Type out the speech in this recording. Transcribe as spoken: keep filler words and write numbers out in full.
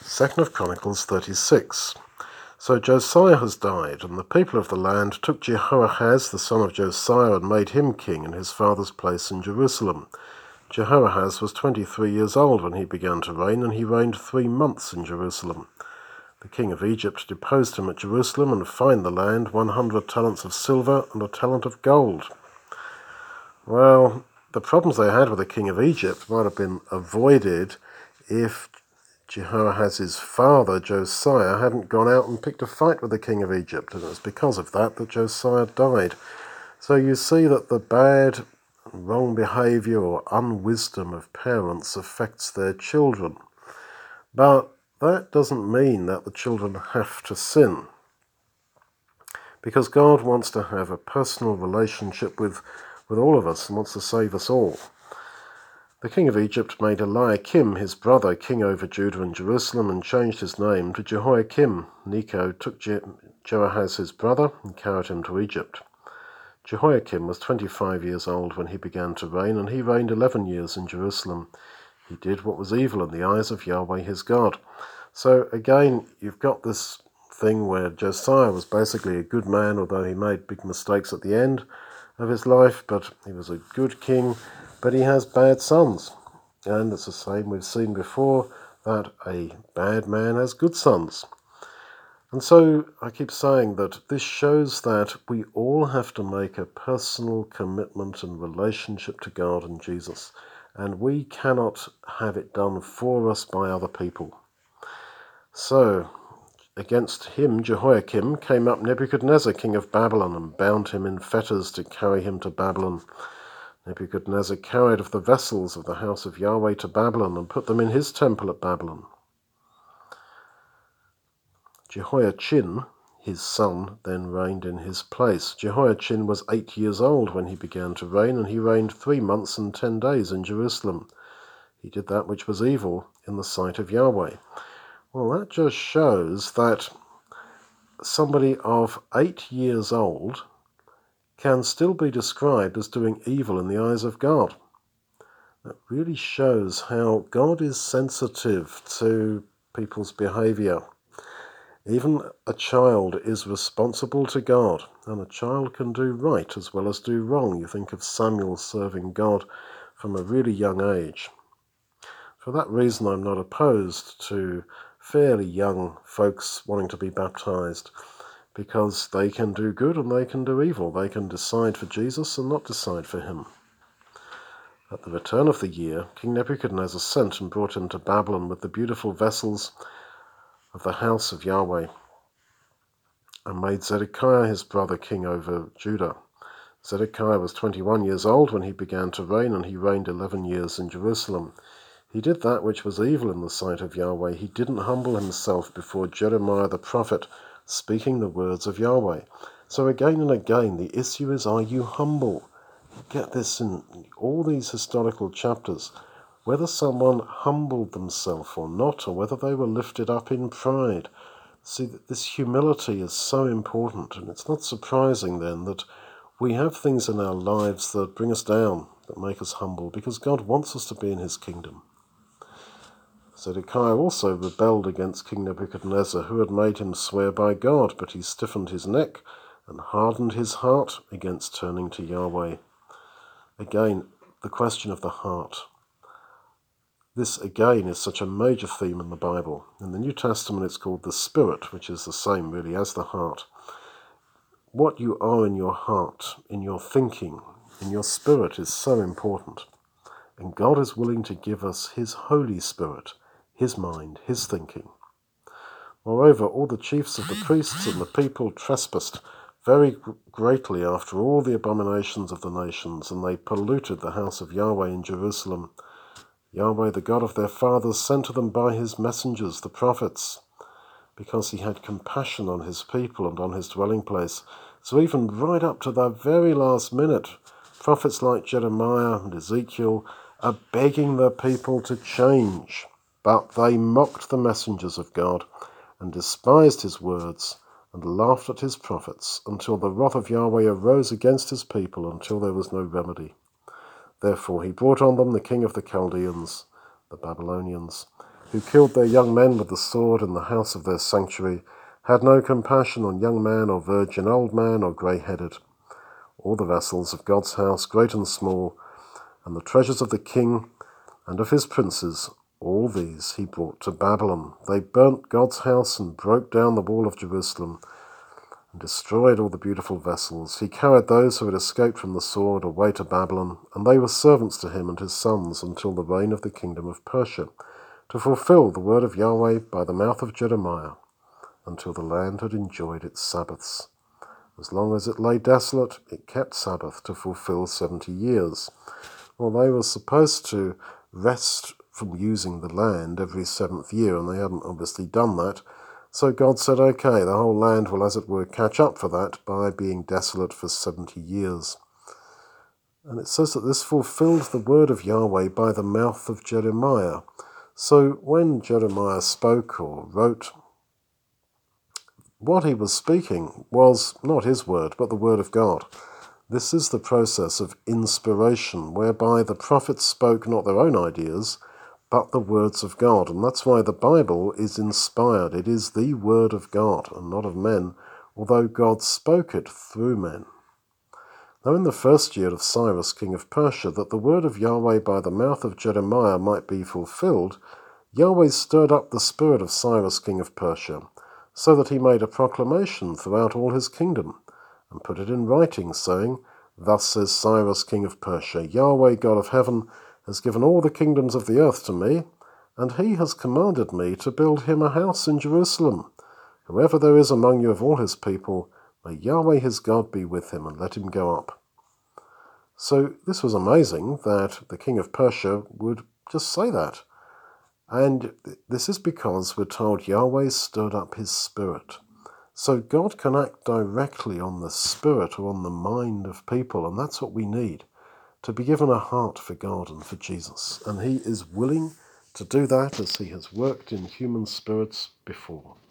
Second of Chronicles thirty-six. So Josiah has died, and the people of the land took Jehoahaz the son of Josiah and made him king in his father's place in Jerusalem. Jehoahaz was twenty-three years old when he began to reign, and he reigned three months in Jerusalem. The king of Egypt deposed him at Jerusalem and fined the land one hundred talents of silver and a talent of gold. Well, the problems they had with the king of Egypt might have been avoided if Jehoahaz's father, Josiah, hadn't gone out and picked a fight with the king of Egypt, and it was because of that that Josiah died. So you see that the bad, wrong behaviour or unwisdom of parents affects their children. But that doesn't mean that the children have to sin, because God wants to have a personal relationship with, with all of us and wants to save us all. The king of Egypt made Eliakim, his brother, king over Judah and Jerusalem, and changed his name to Jehoiakim. Necho took Je- Jehoahaz his brother and carried him to Egypt. Jehoiakim was twenty-five years old when he began to reign, and he reigned eleven years in Jerusalem. He did what was evil in the eyes of Yahweh his God. So again, you've got this thing where Josiah was basically a good man, although he made big mistakes at the end of his life, but he was a good king. But he has bad sons, and it's the same we've seen before, that a bad man has good sons. And so I keep saying that this shows that we all have to make a personal commitment and relationship to God and Jesus, and we cannot have it done for us by other people. So against him, Jehoiakim, came up Nebuchadnezzar, king of Babylon, and bound him in fetters to carry him to Babylon. Nebuchadnezzar carried of the vessels of the house of Yahweh to Babylon and put them in his temple at Babylon. Jehoiachin, his son, then reigned in his place. Jehoiachin was eight years old when he began to reign, and he reigned three months and ten days in Jerusalem. He did that which was evil in the sight of Yahweh. Well, that just shows that somebody of eight years old can still be described as doing evil in the eyes of God. That really shows how God is sensitive to people's behaviour. Even a child is responsible to God, and a child can do right as well as do wrong. You think of Samuel serving God from a really young age. For that reason, I'm not opposed to fairly young folks wanting to be baptized, because they can do good and they can do evil. They can decide for Jesus and not decide for him. At the return of the year, King Nebuchadnezzar sent and brought him to Babylon with the beautiful vessels of the house of Yahweh, and made Zedekiah his brother king over Judah. Zedekiah was twenty-one years old when he began to reign, and he reigned eleven years in Jerusalem. He did that which was evil in the sight of Yahweh. He didn't humble himself before Jeremiah the prophet, speaking the words of Yahweh. So again and again, the issue is, are you humble? You get this in all these historical chapters. Whether someone humbled themselves or not, or whether they were lifted up in pride. See, this humility is so important, and it's not surprising then that we have things in our lives that bring us down, that make us humble, because God wants us to be in his kingdom. Zedekiah also rebelled against King Nebuchadnezzar, who had made him swear by God, but he stiffened his neck and hardened his heart against turning to Yahweh. Again, the question of the heart. This, again, is such a major theme in the Bible. In the New Testament, it's called the Spirit, which is the same, really, as the heart. What you are in your heart, in your thinking, in your spirit is so important. And God is willing to give us his Holy Spirit, his mind, his thinking. Moreover, all the chiefs of the priests and the people trespassed very greatly after all the abominations of the nations, and they polluted the house of Yahweh in Jerusalem. Yahweh, the God of their fathers, sent to them by his messengers, the prophets, because he had compassion on his people and on his dwelling place. So even right up to the very last minute, prophets like Jeremiah and Ezekiel are begging the people to change. But they mocked the messengers of God and despised his words and laughed at his prophets until the wrath of Yahweh arose against his people, until there was no remedy. Therefore he brought on them the king of the Chaldeans, the Babylonians, who killed their young men with the sword in the house of their sanctuary, had no compassion on young man or virgin, old man or grey-headed. All the vessels of God's house, great and small, and the treasures of the king and of his princes, all these he brought to Babylon. They burnt God's house and broke down the wall of Jerusalem and destroyed all the beautiful vessels. He carried those who had escaped from the sword away to Babylon, and they were servants to him and his sons until the reign of the kingdom of Persia, to fulfill the word of Yahweh by the mouth of Jeremiah, until the land had enjoyed its Sabbaths. As long as it lay desolate, it kept Sabbath to fulfill seventy years. Well, they were supposed to rest from using the land every seventh year, and they hadn't obviously done that. So God said, okay, the whole land will, as it were, catch up for that by being desolate for seventy years. And it says that this fulfilled the word of Yahweh by the mouth of Jeremiah. So when Jeremiah spoke or wrote, what he was speaking was not his word, but the word of God. This is the process of inspiration, whereby the prophets spoke not their own ideas, but the words of God. And that's why the Bible is inspired. It is the word of God and not of men, although God spoke it through men. Now in the first year of Cyrus, king of Persia, that the word of Yahweh by the mouth of Jeremiah might be fulfilled, Yahweh stirred up the spirit of Cyrus, king of Persia, so that he made a proclamation throughout all his kingdom, and put it in writing, saying, Thus says Cyrus, king of Persia, Yahweh, God of heaven, has given all the kingdoms of the earth to me, and he has commanded me to build him a house in Jerusalem. Whoever there is among you of all his people, may Yahweh his God be with him, and let him go up. So this was amazing that the king of Persia would just say that. And this is because we're told Yahweh stirred up his spirit. So God can act directly on the spirit or on the mind of people, and that's what we need, to be given a heart for God and for Jesus. And he is willing to do that as he has worked in human spirits before.